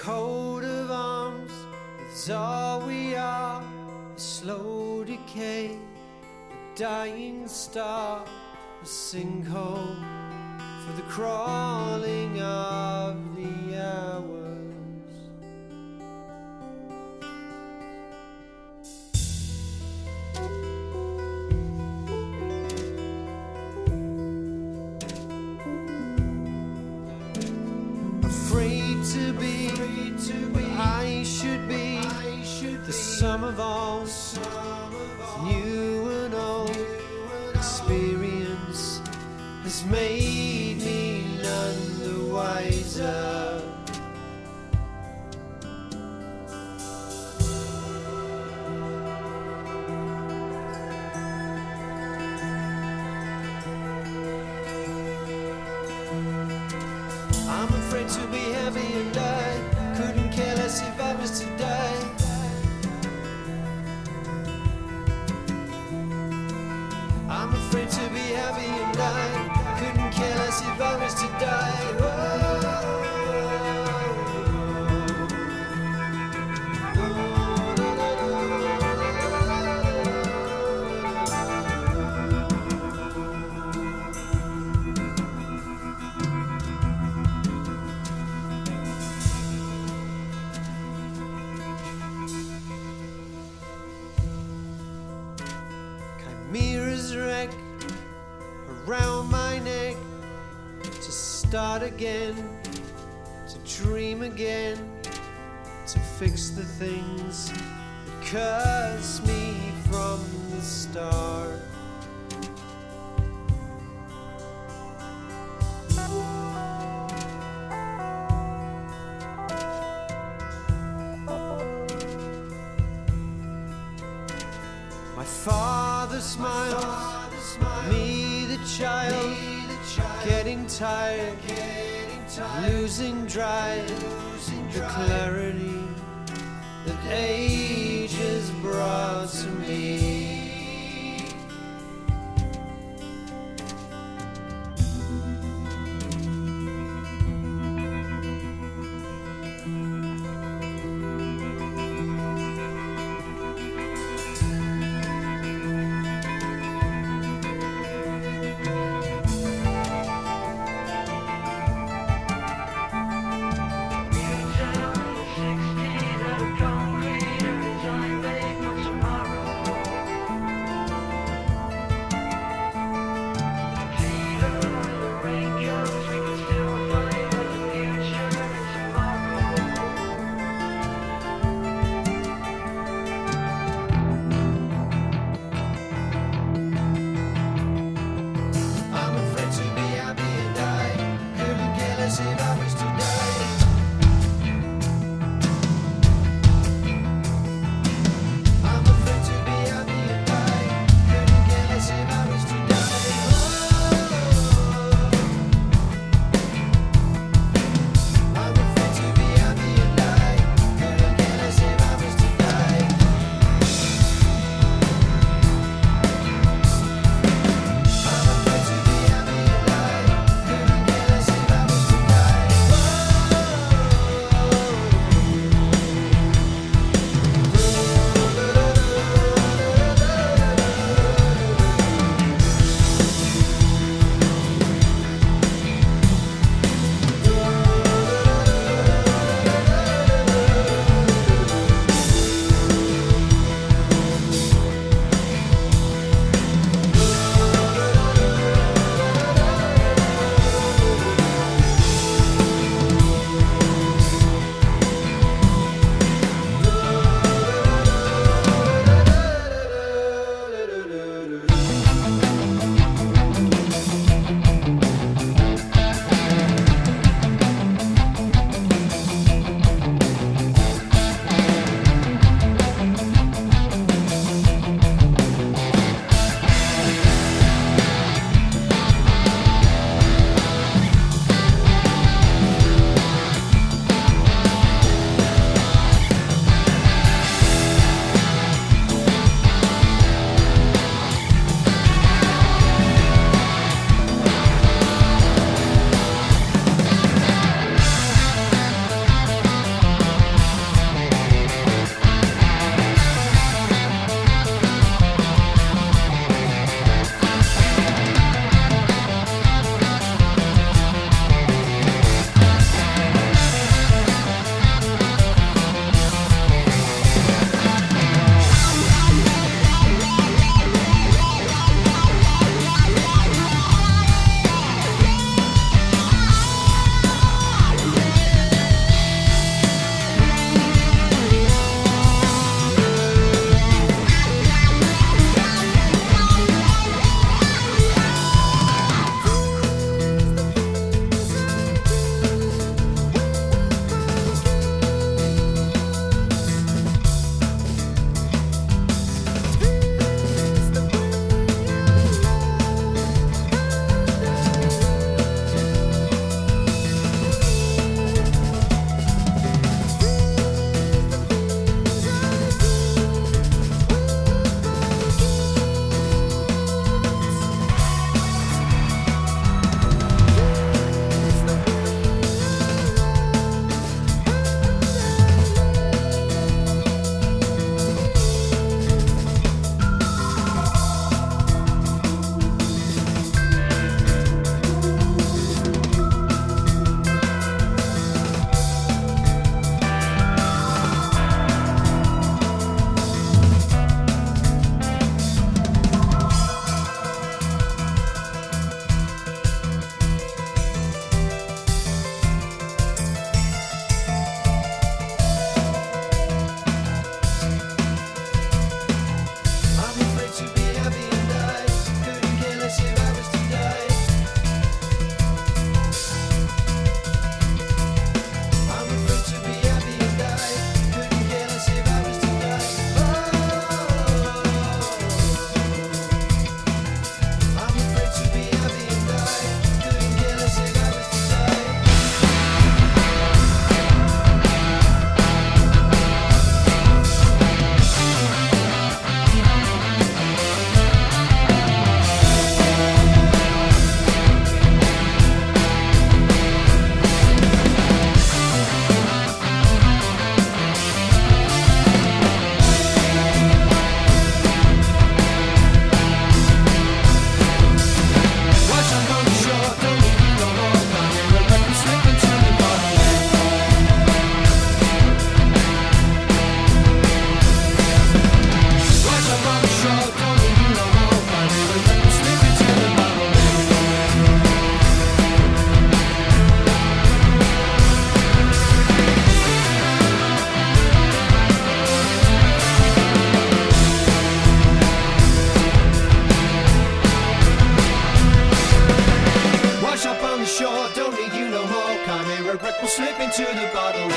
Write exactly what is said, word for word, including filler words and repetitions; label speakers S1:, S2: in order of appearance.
S1: coat of arms is all we are, a slow decay, a dying star, a sinkhole for the crawling of the hours. Afraid to be what I should be, the sum of all new and old. Experience has made me none the wiser. I'm afraid to be heavy and I couldn't care less if I was to die. I'm afraid to be heavy and I couldn't care less if I was to die. Whoa. Chimera's wreck around my neck, to start again, to dream again, to fix the things that curse me from the start. My father smiled, me the child, getting tired, losing drive, the clarity that age has brought to me.
S2: sixteen of concrete.
S1: to the bottle.